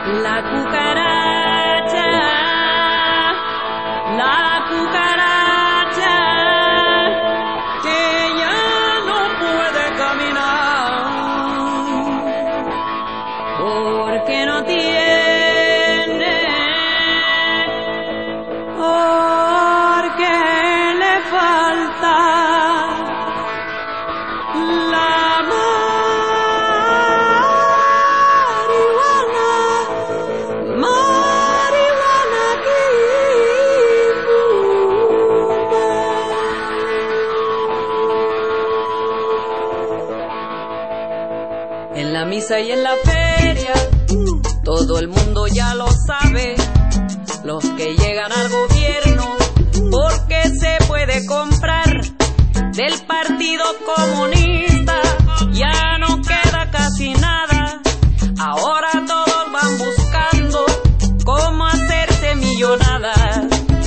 La cucaracha, que ya no puede caminar, porque no tiene, porque le falta la marihuana que fuma. En la misa y en la feria, todo el mundo ya lo sabe. Los que llegan al gobierno, porque se puede comprar del Partido Comunista, ya no queda casi nada. Ahora todos van buscando cómo hacerse millonadas.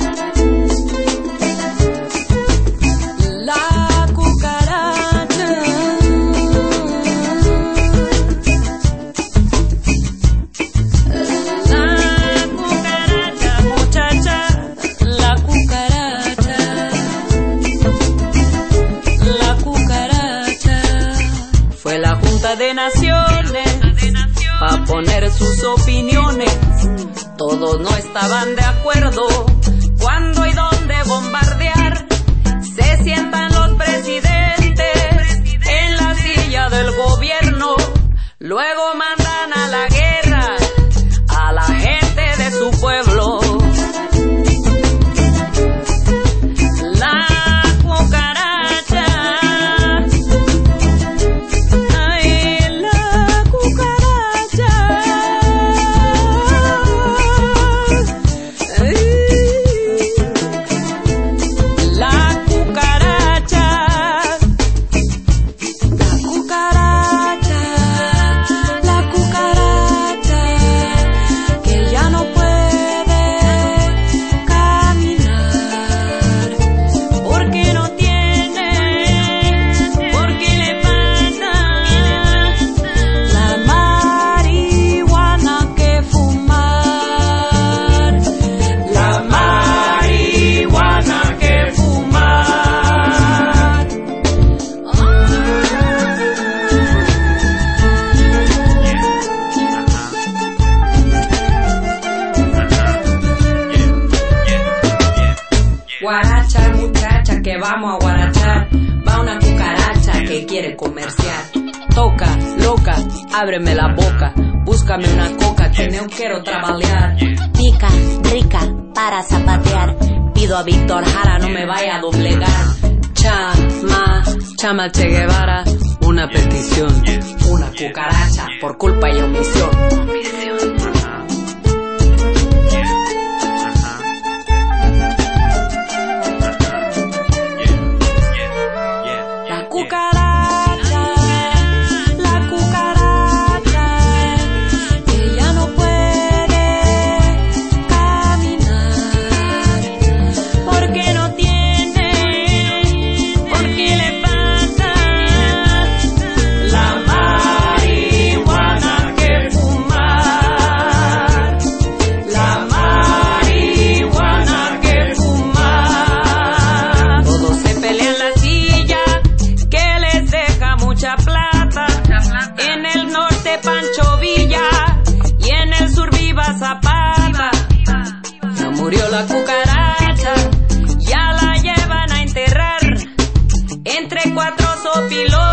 La cucaracha, muchacha, la cucaracha, la cucaracha. Fue la Junta de Naciones pa' poner sus opiniones. Todos no estaban de acuerdo cuándo y dónde bombardear. Se sientan los presidentes en la silla del gobierno, luego mandan a la guerra a la gente de su pueblo. La cucaracha, ay, la cucaracha, ay, la cucaracha, la cucaracha, que ya no puede caminar, porque no tiene, porque le falta la marihuana que fumar, la marihuana que fumar. Guaracha, muchacha, que vamos a guarachar. Va una cucaracha que quiere comerciar. Toca, loca, ábreme la boca. Búscame una coca que no quiero trabajar. Pica, rica, para zapatear. Pido a Víctor Jara no me vaya a doblegar. Chama Che Guevara, una petición. Una cucaracha por culpa y omisión. La cucaracha, que ya no puede caminar, porque no tiene, porque le falta la marihuana que fumar, la marihuana que fumar. Todos se pelean la silla que les deja mucha plata. En el norte Pancho Villa y en el sur Viva Zapata. Ya murió la cucaracha, ya la llevan a enterrar entre 4 sopilotes.